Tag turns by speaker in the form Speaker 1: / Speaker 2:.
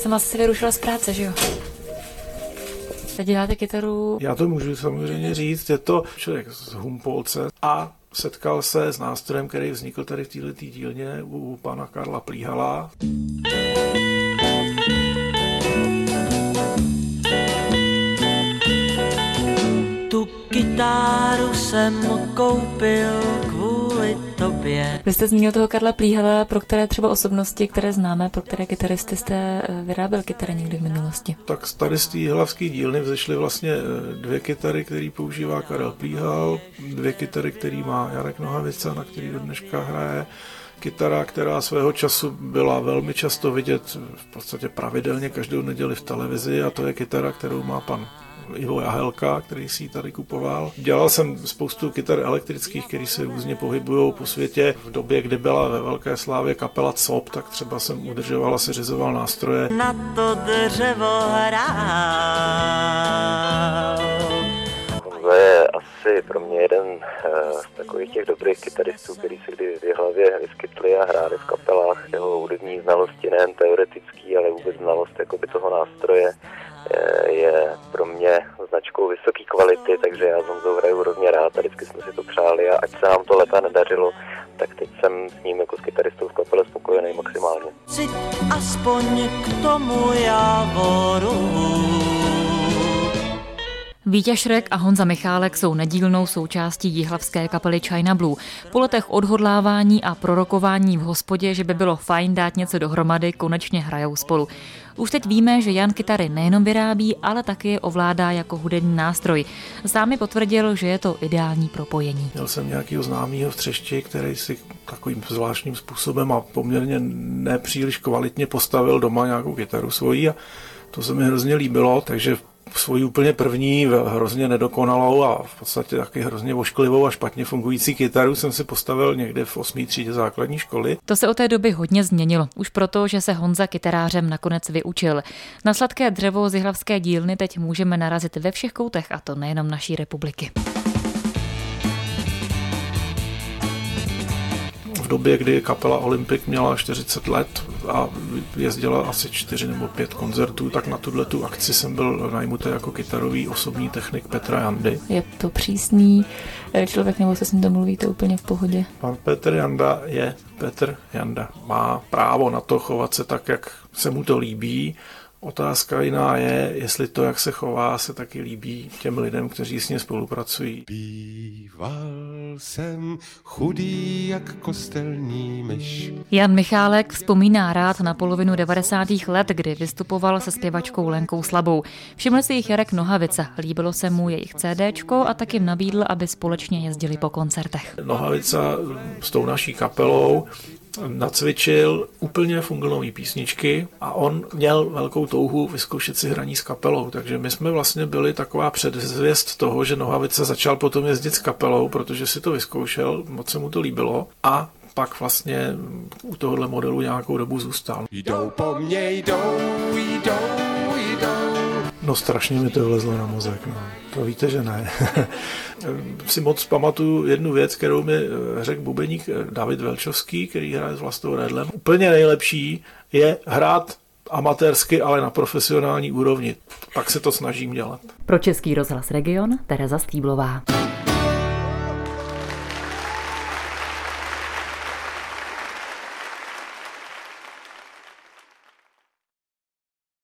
Speaker 1: jsem asi vyrušila z práce, že jo? Teď děláte kytaru?
Speaker 2: Já to můžu samozřejmě říct, je to člověk z Humpolce a setkal se s nástrojem, který vznikl tady v této dílně u pana Karla Plíhala.
Speaker 3: Tu kytáru jsem koupil kvůli tobě.
Speaker 1: Vy jste zmínil toho Karla Plíhala, pro které třeba osobnosti, které známe, pro které kytaristy jste vyráběl kytary někdy v minulosti?
Speaker 2: Tak tady z té hlavské dílny vzešly vlastně 2 kytary, které používá Karel Plíhal, 2 kytary, které má Jarek Nohavica, na který do dneška hraje. Kytara, která svého času byla velmi často vidět v podstatě pravidelně každou neděli v televizi, a to je kytara, kterou má pan Ivo Jahelka, který si ji tady kupoval. Dělal jsem spoustu kytar elektrických, které se různě pohybují po světě. V době, kdy byla ve velké slávě kapela COP, tak třeba jsem udržoval a seřizoval nástroje.
Speaker 3: Na to dřevo hrál.
Speaker 4: To je asi pro mě jeden z takových těch dobrých kytaristů, který se kdy v hlavě vyskytli a hráli v kapelách. Jeho hudební znalosti, nejen teoretický, ale vůbec znalost jakoby toho nástroje je pro mě značkou vysoké kvality, takže já s Honzou hraju hrozně rád a vždycky jsme si to přáli a ať se nám to leta nedařilo, tak teď jsem s ním jako s kytaristou v kapele spokojený maximálně.
Speaker 3: Cít aspoň k tomu jávoru.
Speaker 1: Vítěz Šrek a Honza Michálek jsou nedílnou součástí jihlavské kapely China Blue. Po letech odhodlávání a prorokování v hospodě, že by bylo fajn dát něco dohromady, konečně hrajou spolu. Už teď víme, že Jan kytary nejenom vyrábí, ale taky je ovládá jako hudební nástroj. Sám mi potvrdil, že je to ideální propojení.
Speaker 2: Měl jsem nějakého známého v Třešti, který si takovým zvláštním způsobem a poměrně nepříliš kvalitně postavil doma nějakou kytaru svoji a to se mi hrozně líbilo, takže svoji úplně první, hrozně nedokonalou a v podstatě taky hrozně ošklivou a špatně fungující kytaru jsem si postavil někde v 8. třídě základní školy.
Speaker 1: To se od té doby hodně změnilo, už proto, že se Honza kytarářem nakonec vyučil. Na sladké dřevo z jihlavské dílny teď můžeme narazit ve všech koutech, a to nejenom naší republiky.
Speaker 2: V době, kdy kapela Olympic měla 40 let a jezdila asi 4 nebo 5 koncertů, tak na tuto akci jsem byl najmutý jako kytarový osobní technik Petra Jandy.
Speaker 1: Je to přísný člověk, nebo se s ním domluvíte úplně v pohodě?
Speaker 2: Pan Petr Janda je Petr Janda. Má právo na to chovat se tak, jak se mu to líbí. Otázka jiná je, jestli to, jak se chová, se taky líbí těm lidem, kteří s ním spolupracují.
Speaker 5: Býval jsem chudý jak kostelní myš.
Speaker 1: Jan Michálek vzpomíná rád na polovinu 90. let, kdy vystupoval se zpěvačkou Lenkou Slabou. Všiml si jich Jarek Nohavica, líbilo se mu jejich CDčko a tak jim nabídl, aby společně jezdili po koncertech.
Speaker 2: Nohavica s tou naší kapelou nacvičil úplně funglnový písničky a on měl velkou touhu vyzkoušet si hraní s kapelou, takže my jsme vlastně byli taková předzvěst toho, že Nohavica začal potom jezdit s kapelou, protože si to vyzkoušel, moc se mu to líbilo a pak vlastně u tohohle modelu nějakou dobu zůstal.
Speaker 5: Jdou po mně, jdou.
Speaker 2: No strašně mi to vlezlo na mozek, no. To víte, že ne. Si moc pamatuju jednu věc, kterou mi řekl bubeník David Velčovský, který hraje s Vlastou Redlem. Úplně nejlepší je hrát amatérsky, ale na profesionální úrovni. Tak se to snažím dělat.
Speaker 1: Pro Český rozhlas Region Tereza Stýblová.